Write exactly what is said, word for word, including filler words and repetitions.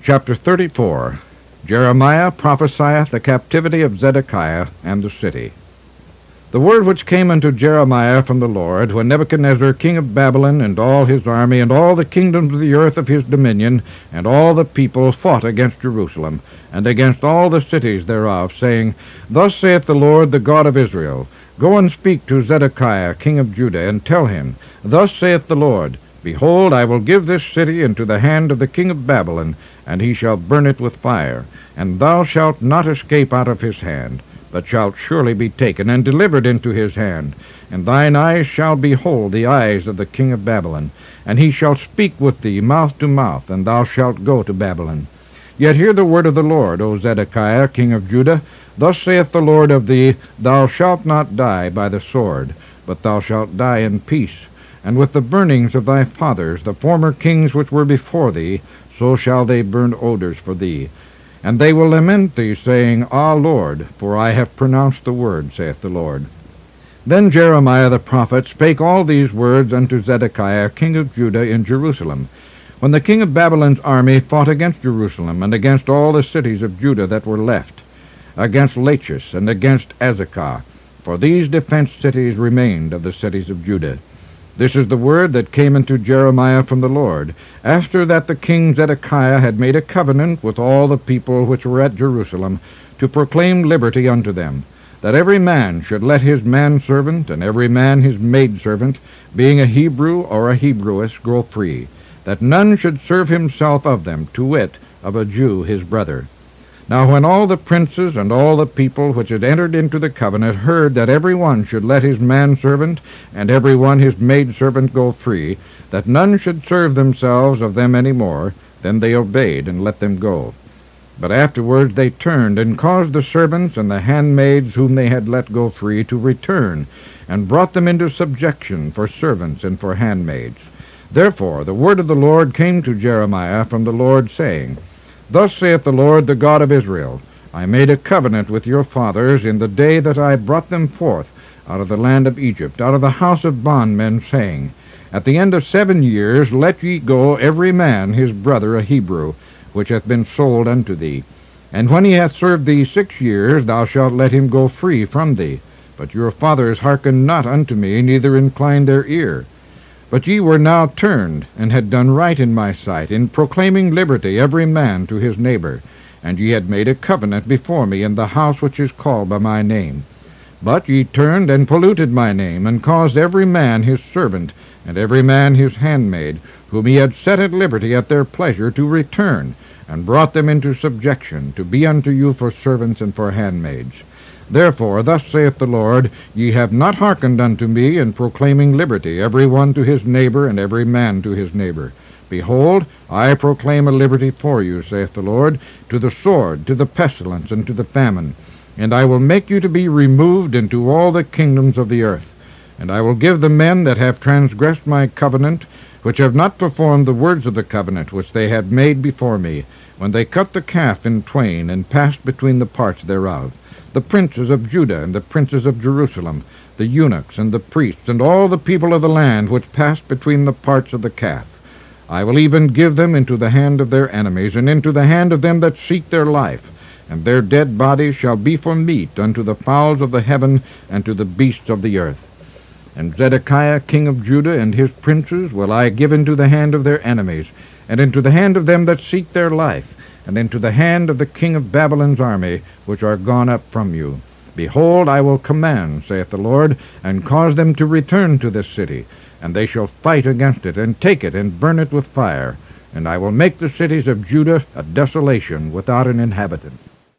Chapter thirty-four. Jeremiah prophesieth the captivity of Zedekiah and the city. The word which came unto Jeremiah from the Lord, when Nebuchadnezzar king of Babylon, and all his army, and all the kingdoms of the earth of his dominion, and all the people fought against Jerusalem, and against all the cities thereof, saying, Thus saith the Lord, the God of Israel, Go and speak to Zedekiah king of Judah, and tell him, Thus saith the Lord, Behold, I will give this city into the hand of the king of Babylon, and he shall burn it with fire, and thou shalt not escape out of his hand, but shalt surely be taken and delivered into his hand. And thine eyes shall behold the eyes of the king of Babylon, and he shall speak with thee mouth to mouth, and thou shalt go to Babylon. Yet hear the word of the Lord, O Zedekiah king of Judah. Thus saith the Lord of thee, Thou shalt not die by the sword, but thou shalt die in peace. And with the burnings of thy fathers, the former kings which were before thee, so shall they burn odors for thee. And they will lament thee, saying, Ah, Lord, for I have pronounced the word, saith the Lord. Then Jeremiah the prophet spake all these words unto Zedekiah king of Judah in Jerusalem, when the king of Babylon's army fought against Jerusalem, and against all the cities of Judah that were left, against Lachish, and against Azekah, for these defence cities remained of the cities of Judah. This is the word that came unto Jeremiah from the Lord, after that the king Zedekiah had made a covenant with all the people which were at Jerusalem, to proclaim liberty unto them, that every man should let his manservant, and every man his maidservant, being a Hebrew or a Hebrewess, go free, that none should serve himself of them, to wit, of a Jew his brother. Now when all the princes and all the people which had entered into the covenant heard that every one should let his manservant and every one his maidservant go free, that none should serve themselves of them any more, then they obeyed and let them go. But afterwards they turned and caused the servants and the handmaids whom they had let go free to return, and brought them into subjection for servants and for handmaids. Therefore the word of the Lord came to Jeremiah from the Lord, saying, Thus saith the Lord, the God of Israel, I made a covenant with your fathers in the day that I brought them forth out of the land of Egypt, out of the house of bondmen, saying, At the end of seven years let ye go every man his brother a Hebrew, which hath been sold unto thee. And when he hath served thee six years, thou shalt let him go free from thee. But your fathers hearkened not unto me, neither inclined their ear. But ye were now turned, and had done right in my sight, in proclaiming liberty every man to his neighbor. And ye had made a covenant before me in the house which is called by my name. But ye turned and polluted my name, and caused every man his servant, and every man his handmaid, whom he had set at liberty at their pleasure, to return, and brought them into subjection, to be unto you for servants and for handmaids. Therefore, thus saith the Lord, Ye have not hearkened unto me in proclaiming liberty, every one to his neighbor, and every man to his neighbor. Behold, I proclaim a liberty for you, saith the Lord, to the sword, to the pestilence, and to the famine. And I will make you to be removed into all the kingdoms of the earth. And I will give the men that have transgressed my covenant, which have not performed the words of the covenant which they had made before me, when they cut the calf in twain, and passed between the parts thereof, the princes of Judah and the princes of Jerusalem, the eunuchs and the priests, and all the people of the land which passed between the parts of the calf. I will even give them into the hand of their enemies, and into the hand of them that seek their life. And their dead bodies shall be for meat unto the fowls of the heaven, and to the beasts of the earth. And Zedekiah king of Judah and his princes will I give into the hand of their enemies, and into the hand of them that seek their life, and into the hand of the king of Babylon's army, which are gone up from you. Behold, I will command, saith the Lord, and cause them to return to this city, and they shall fight against it, and take it, and burn it with fire. And I will make the cities of Judah a desolation without an inhabitant.